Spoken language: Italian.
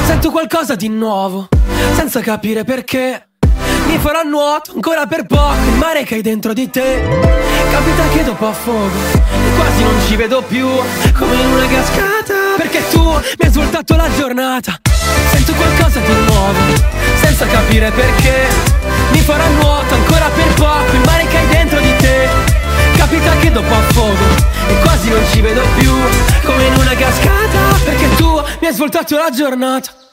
Sento qualcosa di nuovo, senza capire perché. Mi farà nuoto ancora per poco il mare che hai dentro di te. Capita che dopo affogo e quasi non ci vedo più, come in una cascata, perché tu mi hai svoltato la giornata. Sento qualcosa di nuovo, senza capire perché. Mi farà nuoto ancora per poco il mare che hai dentro di te. Capita che dopo affogo e quasi non ci vedo più, come in una cascata, perché tu mi hai svoltato la giornata.